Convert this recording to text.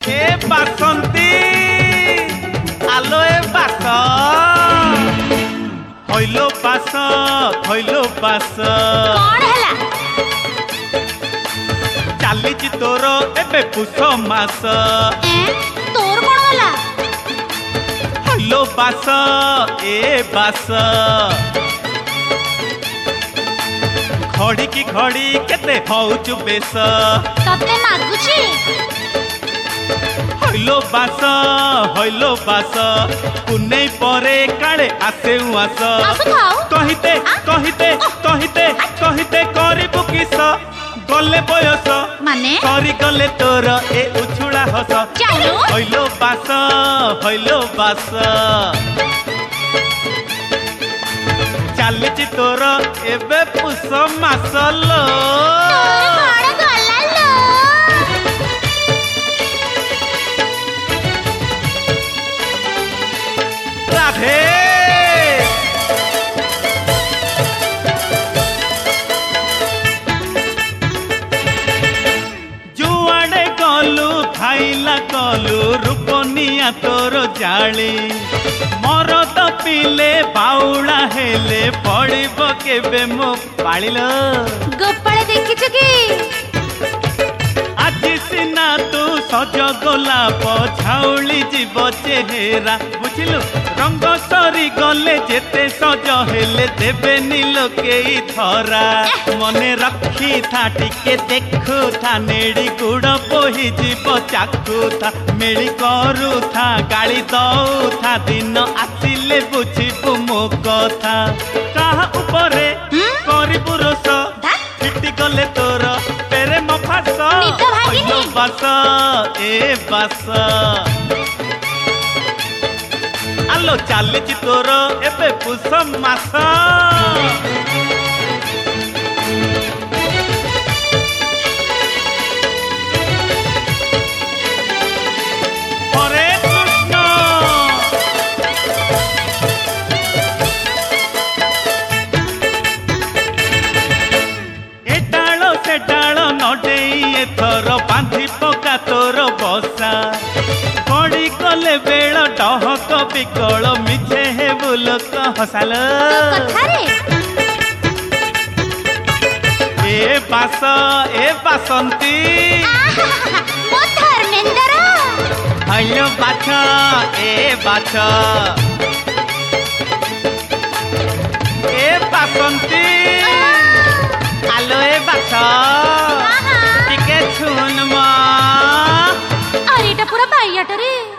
ए बासंती आलो ए बास हइलो बास कौन हैला चालीची तोर एबे पुष मास तोर कौन होला हइलो बास ए बास घड़ी की घड़ी केते हौचु बेस तते मागुची हइलो बास कुनै परे काले आसे उआस आसु खाओ कहिते कहिते कहिते कहिते करिबु किस गले बयस माने करी गले तोर ए उछुड़ा हस चालो हइलो बास चालीची तोर एबे पुष मास लो तोर कौन गला लो राधे जुआड़े गलु खाइला गलु रूपनिया तोर जाली मरद पिले बाउला हेले पड़िब केबे मो पालिलो गोपाल देखिछु की আজি सिना तू सज गोलाप झाउली जीव चेहरा बुझिलु रंग सरी गले जेते सज हेले देबे नीलो केई थरा मने रखी था टिके देखु था नेड़ी गुड़ बोही जीव चाकू था मेली करू था गाली दऊ था दिन आसिले बुझिबु मो कथा कहा उपरे करिबु रोस फिटी गले तोर पेरे मफास निद भागिनी बास ए बास आलो चालीची तोर एबे पुष मास हरे कृष्ण ए डाल से डाल नडेई एथर बांधी पका तोर बसा पड़ी गले बेल डहक बिकल मिछे हे बुलक हसाल कथारे ए बासंती मो धर्मेंद्र हइलो बाछ ए बाछ ए बासंती आलो ए बाछ टिके छुन मा अरे एटा पूरा बाइयाटा रे